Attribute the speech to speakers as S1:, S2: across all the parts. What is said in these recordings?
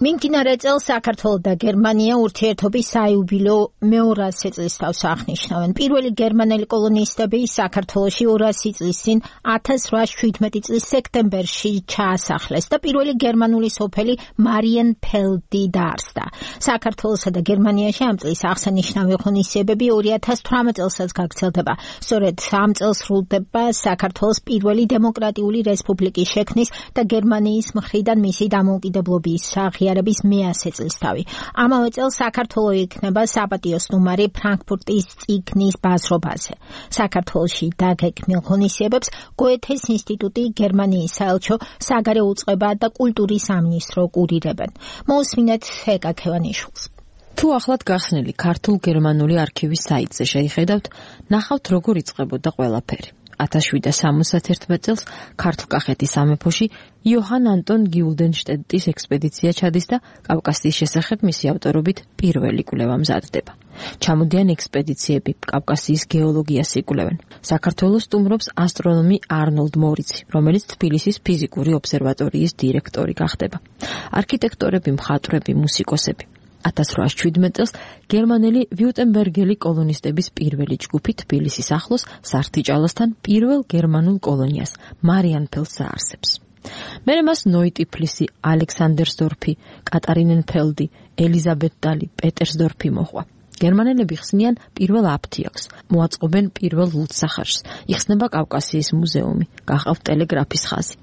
S1: მიმდინარე წელს საქართველო და გერმანია ურთიერთობის საიუბილეო მე-200 წლისთავს აღნიშნავენ. პირველი გერმანელი კოლონისტები საქართველოში 200 წლის წინ 1817 წლის სექტემბერში ჩაასახლეს და პირველი გერმანული სოფელი მარიენფელდი დაარსდა. საქართველოსა და გერმანიაში ამ წლის აღსანიშნავი ღონისძიებები 2018 წელსაც გაგრძელდება. სწორედ ამ წელს სრულდება საქართველოს პირველი დემოკრატიული რესპუბლიკის შექმნის და გერმანიის მხრიდან მისი დამოუკიდებლობის აღიარების მე-100 წლისთავი. ამავე წელს საქართველო იქნება საპატიო სტუმარი ფრანკფურტის წიგნის ბაზრობაზე. საქართველოში დაგეგმილ ღონისძიებებს გოეთეს ინსტიტუტი, გერმანიის საელჩო, საგარეო უწყება და კულტურის სამინისტრო კურირებენ. მოусმინეთ ეკა ქევანიშვილს.
S2: თუ ახლად გახსნილი ქართულ-გერმანული არქივის საიტზე შეიხედავთ, ნახავთ როგორ იწყებოდა ყველაფერი. 1771 წელს ქართლ-კახეთის სამეფოში იოჰან ანტონ გიულდენშტედტის ექსპედიცია ჩადის და კავკასიის შესახებ მისი ავტორობით პირველი კვლევა მზადდება. ჩამოდიან ექსპედიციები, კავკასიის გეოლოგიას იკვლევენ. საქართველოს სტუმრობს ასტრონომი არნოლდ მორიცი, რომელიც თბილისის ფიზიკური ობსერვატორიის დირექტორი გახდება. არქიტექტორები, მხატვრები, მუსიკოსები. 1817 წელს გერმანელი ვიუტენბერგელი კოლონისტების პირველი ჯგუფი თბილისის ახლოს სართიჭალასთან პირველ გერმანულ კოლონიას მარიანფელდს აარსებს. მერე მას ნოიტიფლისი, ალექსანდერსდორფი, კატარინენფელდი, ელიზაბეტდალი, პეტერსდორფი მოჰყვა. გერმანელები ხსნიან პირველ აფთიაქს, მოაწყობენ პირველ ლუდსახარს, იხსნება კავკასიის მუზეუმი, გახავთ ტელეგრაფის ხაზი.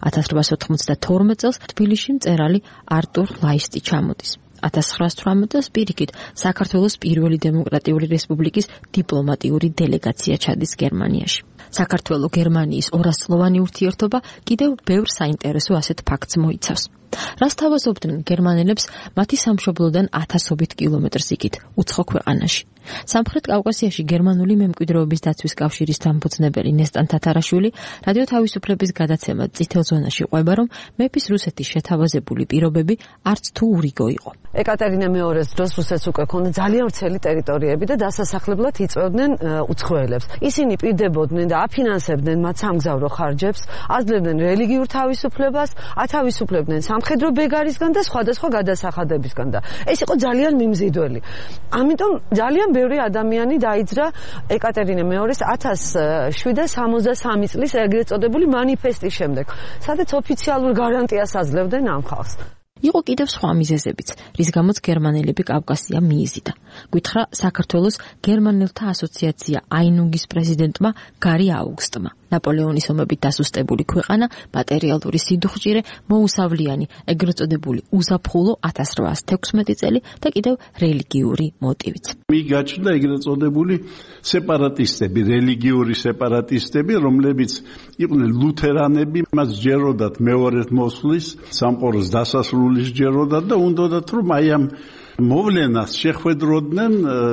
S2: 1892 წელს თბილისში მწერალი არტურ ლაისტი ჩამოდის. 1918 წელს პირიქით საქართველოს პირველი დემოკრატიული რესპუბლიკის დიპლომატიური დელეგაცია ჩადის გერმანიაში. საქართველო-გერმანიის 200-წლოვანი ურთიერთობა კიდევ ბევრ საინტერესო ასეთ ფაქტს მოიცავს. რას თავაზობდნენ გერმანელებს მათი სამშობლოდან 1000-ობით კილომეტრს იქით უცხო ქვეყანაში. სამხრეთ კავკასიაში გერმანული მემკვიდრეობის დაცვის კავშირის დამფუძნებელი ნესტან თათარაშვილი რადიო თავისუფლების გადაცემად წითელ ზონაში ყვება, რომ მეფის რუსეთის შეთავაზებული პირობები არც თუ ურიგო იყო.
S3: ეკატერინა მეორის დროს რუსეთს უკვე ჰქონდა ძალიან ვრცელი ტერიტორიები და დასასახლებლად იწვევდნენ უცხოელებს. ისინი პირდებოდნენ და აფინანსებდნენ მათ სამგზავრო ხარჯებს, აძლევდნენ რელიგიურ თავისუფლებას, ათავისუფლებდნენ სამხედრო ბეგარისგან და სხვადასხვა გადასახადებისგან და ეს იყო ძალიან მიმზიდველი. ამიტომ ძალიან ბევრი ადამიანი დაიძრა ეკატერინა მეორის 1763 წლის ეგრეთ წოდებული მანიფესტის შემდეგ, სადაც ოფიციალურ გარანტიას აძლევდნენ ამ ხალხს.
S2: იყო კიდევ სხვა მიზეზებიც, რის გამოც გერმანელები კავკასია მიიზიდა. გითხრა საქართველოს გერმანელთა ასოციაცია აინუგის პრეზიდენტმა გარი აუგსტმა. ნაპოლეონის ომებით დასუსტებული ქვეყანა, მატერიალური სიდუხჭირე, მოუსავლიანი, ეგრეთ წოდებული узაფხულო 1816 წელი და კიდევ რელიგიური მოტივიც.
S4: მიგაჩნდა ეგრეთ წოდებული სეპარატისტები, რელიგიური სეპარატისტები, რომლებიც იყვნენ ლუთერანები, მას ჯეროდათ მეორედ მოსვლის, სამყაროს დასასრულის ჯეროდათ და უნდათ რომ აი ამ მოვლენას შეხვედროდნენ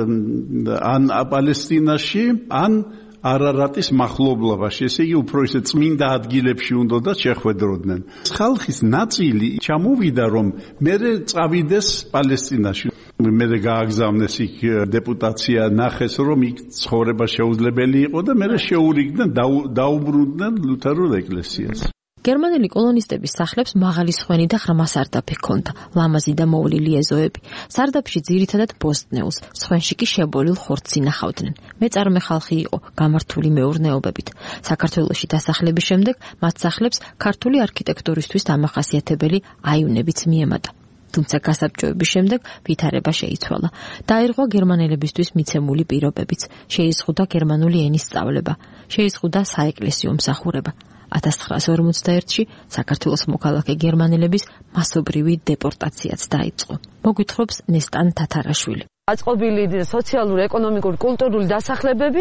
S4: ან პალესტინაში, ან არარატის მახლობლობაში, ესე იგი უფრო ისე წმინდა ადგილებში უნდა შეხვედროდნენ. ხალხის ნაწილი ჩამოვიდა, რომ მერე წავიდეს პალესტინაში. მერე გააგზავნეს იქ დეპუტაცია, ნახეს, რომ იქ ცხოვრება შეუძლებელი იყო და მერე შეურიგდნენ, დაუბრუნდნენ ლუთერულ ეკლესიას.
S2: გერმანელი კოლონისტების სახლებს მაღალი სხვენი და ღრმა სარდაფი ჰქონდა, ლამაზი და მოვლილი ეზოები. სარდაფში ძირითადად ბოსტნეულს, სხვენში კი შებოლილ ხორცს ინახავდნენ. მეწარმე ხალხი იყო, გამართული მეურნეობებით. საქართველოში დასახლების შემდეგ მათ სახლებს ქართული არქიტექტურისთვის დამახასიათებელი აივნებიც მიემატა. თუმცა გასაბჭოების შემდეგ ვითარება შეიცვალა. დაირღვა გერმანელებისთვის მიცემული პირობებიც, შეიზღუდა გერმანული ენის სწავლება, შეიზღუდა საეკლესიო მსახურება. 1941-ში საქართველოს მოქალაქე გერმანელების მასობრივი დეპორტაციაც დაიწყო. მოგვითხრობს ნესტან თათარაშვილი.
S3: აწყობილი სოციალური, ეკონომიკური, კულტურული დასახლებები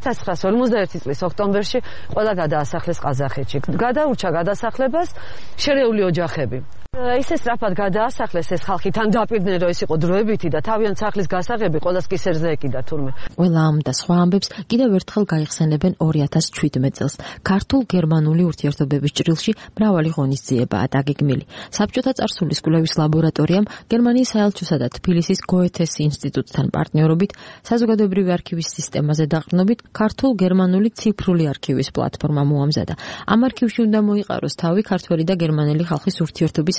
S3: 1951 წლის ოქტომბერში ყველა გადაასახლეს ყაზახეთში. გადაურჩა გადასახლებას შერეული ოჯახები. ისე სწრაფად გადაასახლეს ეს ხალხი, თან დაპირდნენ, რომ ეს იყო დროებითი და თავიანთ სახლის გასაღები ყოველს კისერზე ეკიდა თურმე.
S2: ყველა ამ და სხვა ამბებს კიდევ ერთხელ გაიხსენებენ 2017 წელს. ქართულ-გერმანული ურთიერთობების ჭრილში მრავალი ღონისძიებაა დაგეგმილი. საბჭოთა წარსულის კვლევის ლაბორატორიამ გერმანიის საელჩოსა და თბილისის გოეთეს ინსტიტუტთან პარტნიორობით საზოგადოებრივი არქივის სისტემაზე დაყრდნობით ქართულ-გერმანული ციფრული არქივის პლატფორმა მოამზადა. ამ არქივში უნდა მოიყაროს თავი ქართველი და გერმანელი ხალხის ურთიერთობის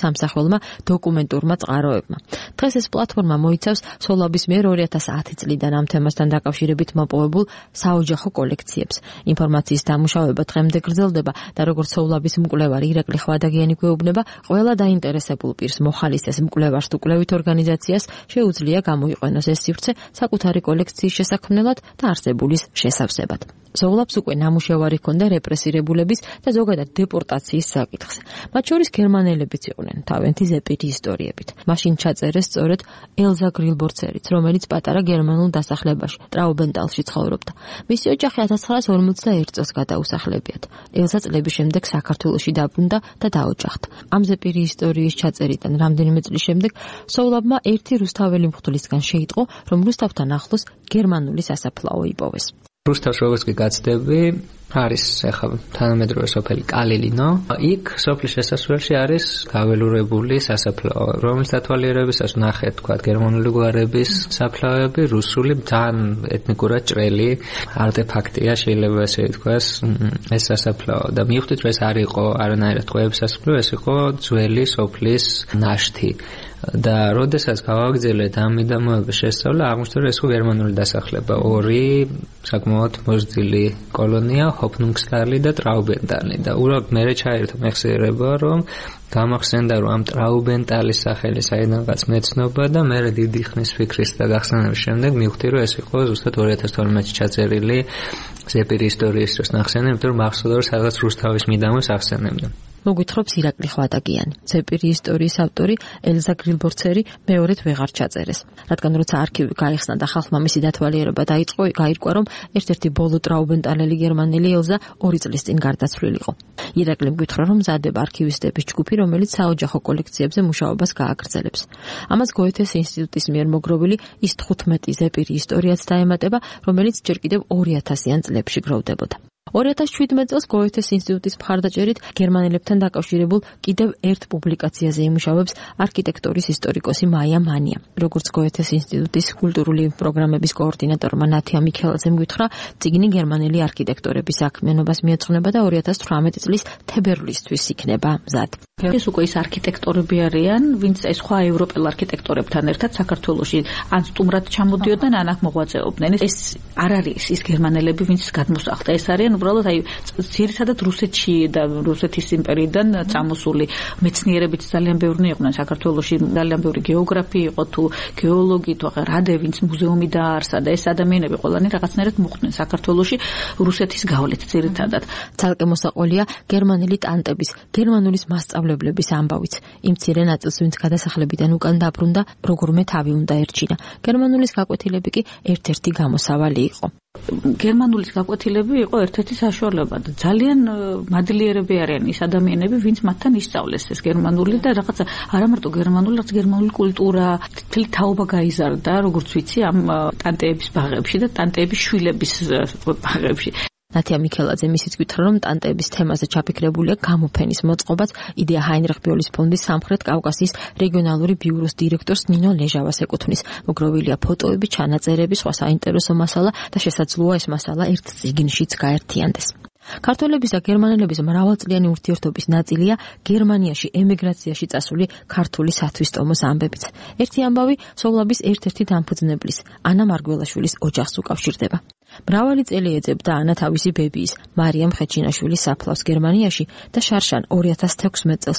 S2: სამსახველმა დოკუმენტურმა წყაროებმა. დღეს ეს პლატფორმა მოიცავს სოლაბის მიერ 2010 წლიდან ამ თემასთან დაკავშირებით მოპოვებულ საოჯახო კოლექციებს. ინფორმაციის დამუშავება დღემდე გრძელდება და როგორც სოლაბის მკვლევარი ირაკლი ხვადაგიანი გვეუბნება, ყველა დაინტერესებულ პირს მოხალისეს მკვლევარს თუ კვლევით ორგანიზაციას შეუძლია გამოიყენოს ეს სივრცე საკუთარი კოლექციის შესაქმნელად და არსებულის შესავსებად. სოლაბს უკვე ნამუშევარი ჰქონდა რეპრესირებულების და ზოგადად დეპორტაციის საკითხზე. მათ შორის გერმანელებიც იყვნენ თავიანთი ზეპირი ისტორიებით. მაშინ ჩაწერეს სწორედ ელზა გრილბორცერიც, რომელიც პატარა გერმანულ დასახლებაში ტრაუბენტალში ცხოვრობდა. მისი ოჯახი 1941 წელს გადაუსახლებიათ. ელზა წლების შემდეგ საქართველოში დაბრუნდა და დაოჯახდა. ამ ზეპირი ისტორიის ჩაწერიდან რამდენიმე წლის შემდეგ სოლაბმა ერთი რუსთაველი მღვდლისგან შეიტყო, რომ რუსთავთან ახლოს გერმანული სასაფლაო იპოვეს.
S5: რუსთავს როგორც კი გაცდები, არის ახლა თანამედროვე სოფელი კალილინო. იქ სოფლის შესასვლელში არის გაველურებული სასაფლაო, რომლის დათვალიერებისას ნახეთ, თქვა, გერმანული გვარების საფლავები, რუსული ძალიან ეთნიკურად ჭრელი არტეფაქტია, შეიძლება ესე ითქვას, ეს სასაფლაო. და მივხვდით, რომ ეს არ იყო არანაირად ტყვეების სასაფლაო, ეს იყო ძველი სოფლის ნაშთი. და როდესაც გავაგრძელეთ ამ მიდამოების შესწავლა, აღმოჩნდა, რომ ეს იყო გერმანული დასახლება, ორი საკმაოდ მოზრდილი კოლონია, ჰოფნუნგსტალი და ტრაუბენტალი. და უბრალოდ მე ჩაერთო მეხსიერება, რომ გამახსენდა, რომ ამ ტრაუბენტალის სახელი საიდანღაც მეცნობა და მე დიდი ხნის ფიქრის და გახსნების შემდეგ მივხვდი, რომ ეს იყო ზუსტად 2012 წელს ჩაწერილი ზეპირი ისტორიის დროს ნახსენები, იმიტომ რომ მახსოვდა, რომ სადღაც რუსთავის მიდამოს ახსენებდა.
S2: მოგვითხრობს ირაკლი ხვადაგიანი. ზეპირი ისტორიის ავტორი ელზა გრილბორცერი მეორედ ვეღარ ჩაწერეს. რადგან როცა არქივი გაიხსნა და ხალხმა მისი დათვალიერება დაიწყო, გაირკვა, რომ ერთ-ერთი ბოლო ტრაუბენტალელი გერმანელი ელზა 2 წლის წინ გარდაცვლილიყო. ირაკლი მგვითხრა, რომ მზადდება არქივისტების ჯგუფი, რომელიც საოჯახო კოლექციებზე მუშაობას გააგრძელებს. ამას გოეთეს ინსტიტუტის მიერ მოგროვილი ის 15 ზეპირი ისტორიაც დაემატება, რომელიც ჯერ კიდევ 2000-იან წლებში გროვდებოდა. 2017 წელს გოეთეს ინსტიტუტის მხარდაჭერით გერმანელებთან დაკავშირებულ კიდევ ერთ პუბლიკაციაზე იმუშავებს არქიტექტურის ისტორიკოსი მაია მანია. როგორც გოეთეს ინსტიტუტის კულტურული პროგრამების კოორდინატორმა ნათია მიქელაძემ გითხრა, წიგნი გერმანელი არქიტექტორების საქმიანობას მიეძღვნება და 2018 წლის თებერვლისთვის იქნება მზად.
S6: ეს უკვე ის არქიტექტორები არიან, ვინც სხვა ევროპელ არქიტექტორებთან ერთად საქართველოში ან სტუმრად ჩამოდიოდნენ, ან აქ მოღვაწეობდნენ. ეს არ არის ის გერმანელები, ვინც გადმოსახლდა. ეს არიან უბრალოდ ძირითადად რუსეთში და რუსეთის იმპერიიდან წამოსული მეცნიერებიც ძალიან ბევრი იყვნენ საქართველოში, ძალიან ბევრი გეოგრაფი იყო თუ გეოლოგი თუ რადე, ვინც მუზეუმი დააარსა და ეს ადამიანები ყველანი რაღაცნაირად მოხვდნენ საქართველოში რუსეთის გავლით ძირითადად.
S2: ცალკე მოსაყოლია გერმანელი ტანტების, გერმანულის მასწავლებლების ამბავიც. იმ მცირე ნაწილს, ვინც გადასახლებიდან უკან დაბრუნდა, როგორმე თავი უნდა ერჩინა. გერმანულის გაკვეთილები კი ერთ-ერთი გამოსავალი იყო.
S6: გერმანულის გაკვეთილები იყო ერთ-ერთი საშუალება და ძალიან მადლიერები არიან ის ადამიანები, ვინც მათთან ისწავლეს ეს გერმანული და რაღაცა არა მარტო გერმანული, რაც გერმანული კულტურა, თითქმის თაობა გაიზარდა, როგორც ვიცი, ამ ტანტეების ბაღებში და ტანტეების შვილების ბაღებში.
S2: ნათია მიქელაძე მისიც გითხრა, რომ ტანტეების თემაზე ჩაფიქრებულია გამოფენის მოწყობაც იდეა ჰაინრიხ ბიოლის ფონდის სამხრეთ კავკასიის რეგიონალური ბიუროს დირექტორს ნინო ლეჟავას ეკუთვნის. მოგროვილია ფოტოები, ჩანაწერები, სხვა საინტერესო მასალა და შესაძლოა ეს მასალა ერთ წიგნშიც გაერთიანდეს. ქართველების და გერმანელების მრავალწლიანი ურთიერთობის ნაწილია გერმანიაში ემიგრაციაში წასული ქართული სათვისტომოს ამბებიც. ერთი ამბავი სოლაბის ერთ-ერთი დამფუძნებლის ანა მარგველაშვილის ოჯახს უკავშირდება. მრავალი წელი ეძებდა ანა თავისი ბებიის მარიამ ხეჩინაშვილის საფლავს გერმანიაში და შარშან 2016 წელს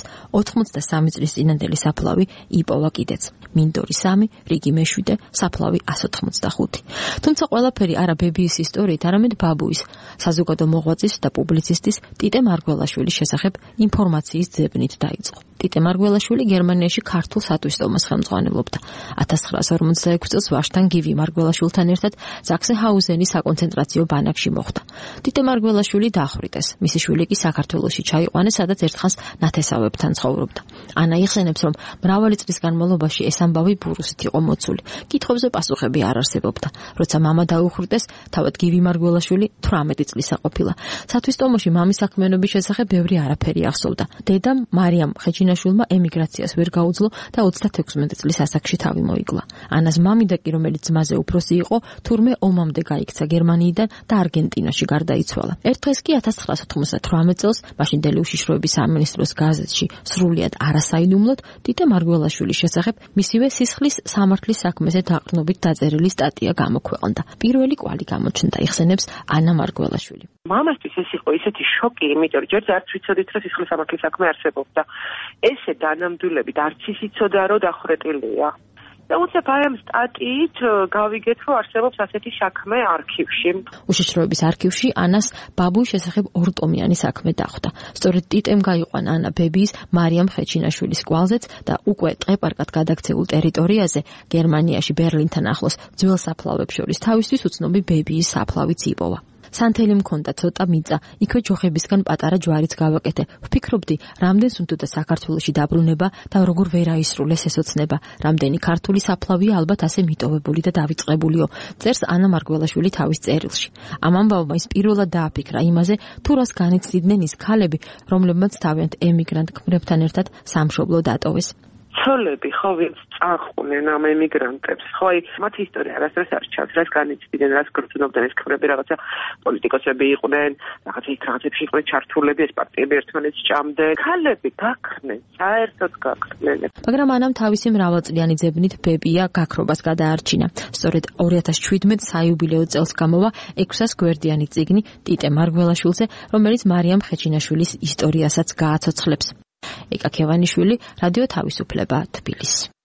S2: 83 წლის წინანდელი საფლავი იპოვა კიდეც. მინდორი 3, რიგი მე-7, საფლავი 185. თუმცა ყველაფერი არა ბებიის ისტორიით, არამედ ბაბუის, საზოგადო მოღვაწის და პუბლიცისტის ტიტე მარგველაშვილის შესახებ ინფორმაციის ძებნით დაიწყო. ტიტე მარგველაშვილი გერმანიაში ქართულ სათვისტომოს ხელმძღვანელობდა. 1946 წელს ვაშტან გივი მარგველაშვილთან ერთად ზაქსენჰაუზენის საკონცენტრაციო ბანაკში მოხვდა. ტიტე მარგველაშვილი დახვრიტეს. მისი შვილი კი საქართველოში ჩაიყვანეს, სადაც ერთხანს ნათესავებთან ცხოვრობდა. ანა იხსენებს, რომ მრავალი წლის განმავლობაში ეს ამბავი ბურუსით იყო მოცული. კითხვებზე პასუხები არ არსებობდა. როცა მამა დაუხრდეს, თავად გივი მარგველაშვილი 18 წლისა ყოფილა. სათვისტომოში მამის საქმიანობის შესახებ ბევრი არაფერი ახსოვდა. დედამ მარიამ ხეჩინაშვილმა ემიგრაციას ვერ გაუძლო და 36 წლის ასაკში თავი მოიკლა. ანას მამიდა კი, რომელიც ძმაზე უფროსი იყო, თურმე ომამდე გაიქცა გერმანიიდან და არგენტინაში გარდაიცვალა. ერთ დღეს კი 1998 წელს მაშინდელი უშიშროების სამინისტროს გაზეთში სრულიად არასაიდუმლოდ დიდე მარგველაშვილის შესახებ მისივე სისხლის სამართლის საქმეზე დაყრდნობით დაწერილი სტატია გამოქვეყნდა. პირველი კვალი გამოჩნდა, იხსენებს ანა მარგველაშვილი.
S7: მამასთვის ეს იყო ისეთი შოკი, იმიტომ რომ ჯერ არც ვიცოდით, რომ სისხლის სამართლის საქმე არსებობდა. ესე დანამდვილებით არც ის იცოდა, რომ დახვრეტილია. და უცებ აი ამ სტატიით გავიგეთ, რომ არსებობს ასეთი საქმე არქივში.
S2: უშიშროების არქივში ანას ბაბუის შესახებ ორტომიანი საქმე დახვდა. სწორედ ტიტემ გაიყვანა ანა ბებიის მარიამ ხეჩინაშვილის კვალზეც და უკვე ტყეპარკად გადაქცეულ ტერიტორიაზე გერმანიაში ბერლინთან ახლოს ძველ საფლავებს შორის თავისთვის უცნობი ბებიის საფლავიც იპოვა. სანთელი მქონდა ცოტა მიწა, იქვე ჯოხებისგან პატარა ჯვარიც გავაკეთე. ვფიქრობდი, რამდენს უნდა საქართველოში დაბრუნება და როგორ ვერ აისრულეს ეს ოცნება. რამდენი ქართული საფლავია ალბათ ასე მიტოვებული და დავიწყებულიო. წერს ანა მარგველაშვილი თავის წერილში. ამ ამბავმა ის პირველად დააფიქრა იმაზე, თუ რას განიცდიდნენ ის ქალები, რომლებმაც თავიანთ ემიგრანტ ქმრებთან ერთად სამშობლო დატოვეს.
S7: ცოლები ხო ვინც წახყვნენ ამ ემიგრანტებს, ხო აი მათი ისტორია არასდროს არ ჩანს, რას განიცდიდნენ, რას გრძნობდნენ ეს ქმრები, რაღაცა პოლიტიკოსები იყვნენ, რაღაცა იქ რაღაცებში იყვნენ ჩართულები, ეს პარტიები ერთმანეთს ჭამდნენ, ქალები გაქრნენ, საერთოდ გაქრნენ.
S2: მაგრამ ანამ თავისი მრავალწლიანი ძებნით ბებია გაქრობას გადაარჩინა. სწორედ 2017 საიუბილეო წელს გამოვა 600 გვერდიანი წიგნი ტიტე მარგველაშვილზე, რომელიც მარიამ ხეჩინაშვილის ისტორიასაც გააცოცხლებს. ეკა ქევანიშვილი, რადიო თავისუფლება, თბილისი.